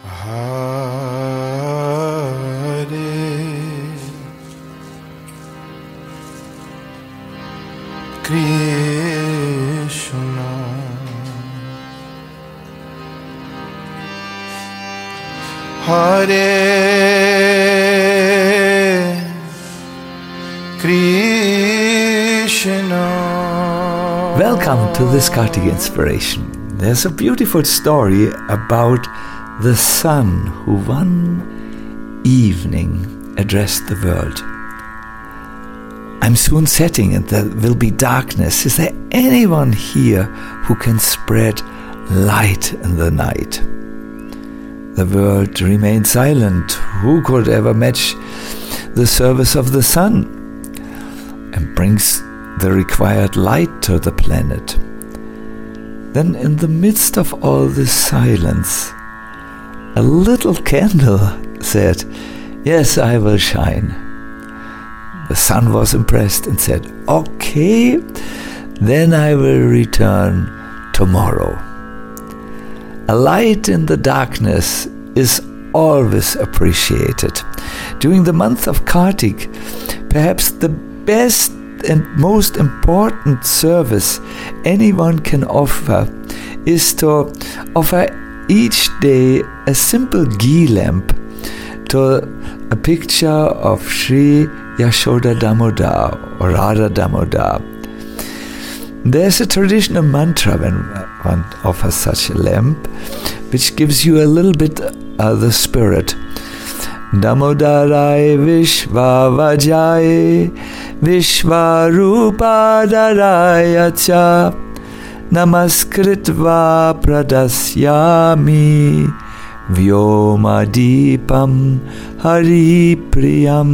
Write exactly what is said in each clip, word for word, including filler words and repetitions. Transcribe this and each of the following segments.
Hare Krishna, Hare Krishna. Welcome to this Kartik Inspiration. There's a beautiful story about the sun who one evening addressed the world. I'm soon setting and there will be darkness. Is there anyone here who can spread light in the night? The world remained silent. Who could ever match the service of the sun and brings the required light to the planet? Then in the midst of all this silence, a little candle said, "Yes, I will shine." The sun was impressed and said, "Okay, then I will return tomorrow." A light in the darkness is always appreciated. During the month of Kartik, perhaps the best and most important service anyone can offer is to offer each day a simple ghee lamp to a picture of Sri Yashoda Damodar or Radha Damodar. There's a traditional mantra when one offers such a lamp, which gives you a little bit of the spirit. Damodarai Vishvavajai Vishvarupadharaya cha Namaskritva Pradasyami Vyomadipam Haripriyam.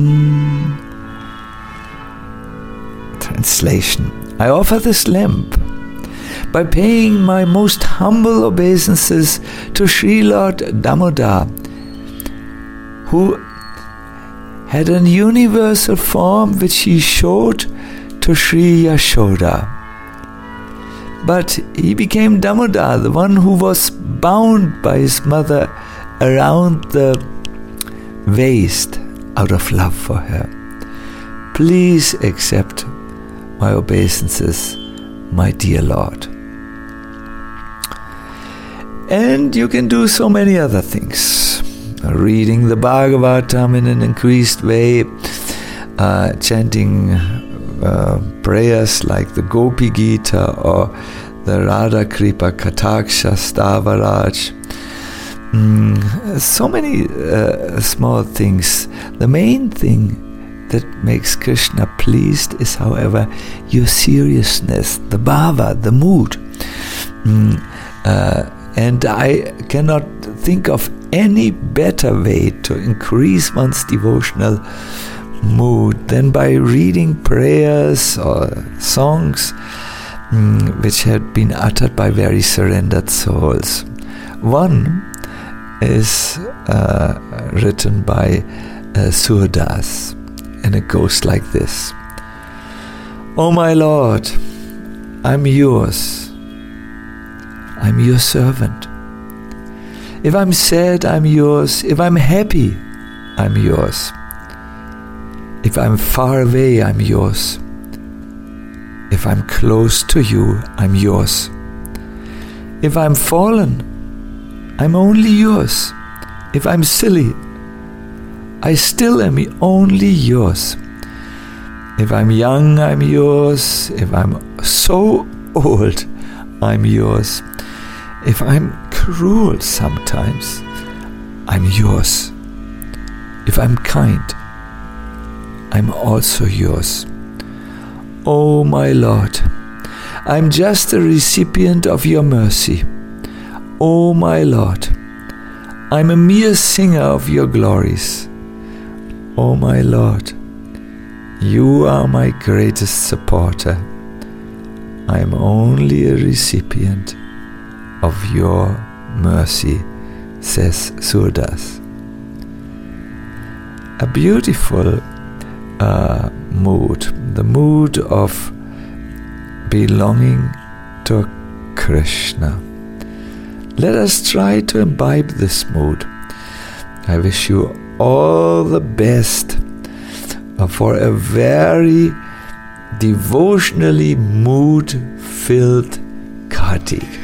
Translation: I offer this lamp by paying my most humble obeisances to Sri Lord Damodar, who had an universal form which he showed to Sri Yashoda. But he became Damodar, the one who was bound by his mother around the waist out of love for her. Please accept my obeisances, my dear Lord. And you can do so many other things. Reading the Bhagavatam in an increased way, uh, chanting uh, prayers like the Gopi Gita or the Radha Kripa Kataksha Stavaraj. Mm, so many uh, small things. The main thing that makes Krishna pleased is, however, your seriousness, the bhava, the mood. Mm, uh, and I cannot think of any better way to increase one's devotional mood than by reading prayers or songs mm, which had been uttered by very surrendered souls. One is uh, written by uh, Surdas, and it goes like this: "O my Lord, I'm yours. I'm your servant. If I'm sad, I'm yours. If I'm happy, I'm yours. If I'm far away, I'm yours. If I'm close to you, I'm yours. If I'm fallen, I'm only yours. If I'm silly, I still am only yours. If I'm young, I'm yours. If I'm so old, I'm yours. If I'm cruel sometimes, I'm yours. If I'm kind, I'm also yours. Oh my Lord, I'm just a recipient of your mercy. Oh my Lord, I'm a mere singer of your glories. Oh my Lord, you are my greatest supporter. I am only a recipient of your mercy, says Surdas. A beautiful uh, mood, the mood of belonging to Krishna. Let us try to imbibe this mood. I wish you all the best uh, for a very devotionally mood-filled Kartik.